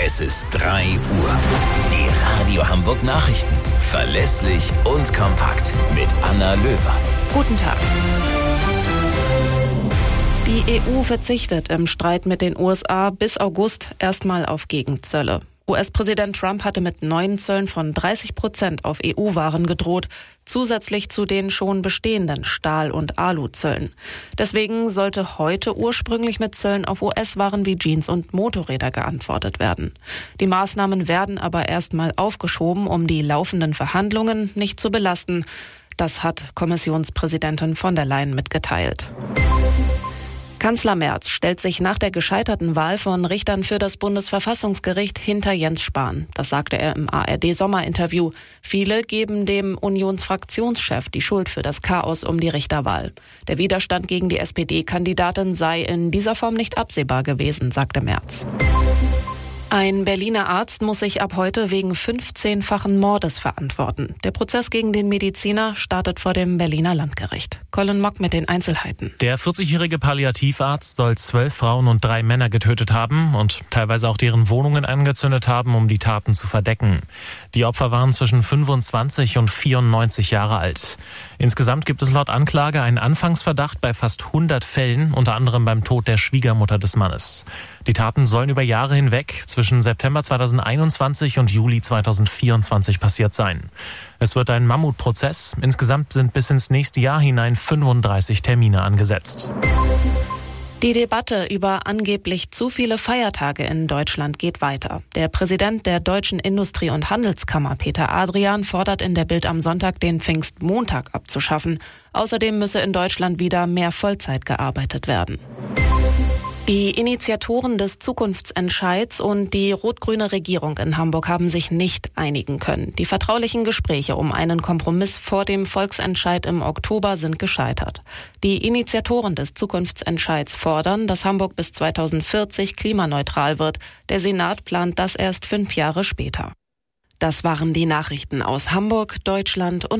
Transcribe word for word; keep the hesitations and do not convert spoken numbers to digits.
Es ist drei Uhr. Die Radio Hamburg Nachrichten. Verlässlich und kompakt. Mit Anna Löwer. Guten Tag. Die E U verzichtet im Streit mit den U S A bis August erstmal auf Gegenzölle. U S-Präsident Trump hatte mit neuen Zöllen von dreißig Prozent auf E U-Waren gedroht, zusätzlich zu den schon bestehenden Stahl- und Aluzöllen. Deswegen sollte heute ursprünglich mit Zöllen auf U S-Waren wie Jeans und Motorräder geantwortet werden. Die Maßnahmen werden aber erstmal aufgeschoben, um die laufenden Verhandlungen nicht zu belasten. Das hat Kommissionspräsidentin von der Leyen mitgeteilt. Kanzler Merz stellt sich nach der gescheiterten Wahl von Richtern für das Bundesverfassungsgericht hinter Jens Spahn. Das sagte er im A R D-Sommerinterview. Viele geben dem Unionsfraktionschef die Schuld für das Chaos um die Richterwahl. Der Widerstand gegen die S P D-Kandidatin sei in dieser Form nicht absehbar gewesen, sagte Merz. Ein Berliner Arzt muss sich ab heute wegen fünfzehnfachen Mordes verantworten. Der Prozess gegen den Mediziner startet vor dem Berliner Landgericht. Colin Mock mit den Einzelheiten. Der vierzigjährige Palliativarzt soll zwölf Frauen und drei Männer getötet haben und teilweise auch deren Wohnungen angezündet haben, um die Taten zu verdecken. Die Opfer waren zwischen fünfundzwanzig und vierundneunzig Jahre alt. Insgesamt gibt es laut Anklage einen Anfangsverdacht bei fast hundert Fällen, unter anderem beim Tod der Schwiegermutter des Mannes. Die Taten sollen über Jahre hinweg zwischen September zweitausendeinundzwanzig und Juli zweitausendvierundzwanzig passiert sein. Es wird ein Mammutprozess. Insgesamt sind bis ins nächste Jahr hinein fünfunddreißig Termine angesetzt. Die Debatte über angeblich zu viele Feiertage in Deutschland geht weiter. Der Präsident der Deutschen Industrie- und Handelskammer, Peter Adrian, fordert in der Bild am Sonntag, den Pfingstmontag abzuschaffen. Außerdem müsse in Deutschland wieder mehr Vollzeit gearbeitet werden. Die Initiatoren des Zukunftsentscheids und die rot-grüne Regierung in Hamburg haben sich nicht einigen können. Die vertraulichen Gespräche um einen Kompromiss vor dem Volksentscheid im Oktober sind gescheitert. Die Initiatoren des Zukunftsentscheids fordern, dass Hamburg bis zweitausendvierzig klimaneutral wird. Der Senat plant das erst fünf Jahre später. Das waren die Nachrichten aus Hamburg, Deutschland und